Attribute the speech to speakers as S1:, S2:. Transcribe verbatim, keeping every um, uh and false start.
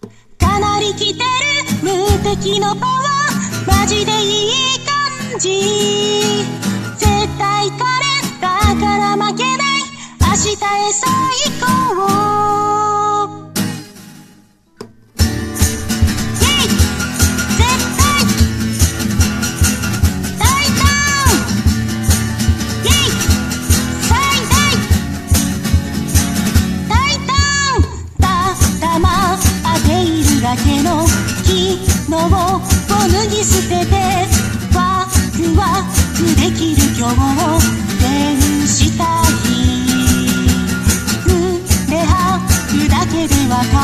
S1: かなり来てる無敵のパワー、マジでいい感じ。絶対彼だから負けない、明日へ最高。だけの機能を脱ぎ捨てて、ワクワクできる今日を手したい。胸張るだけでわかる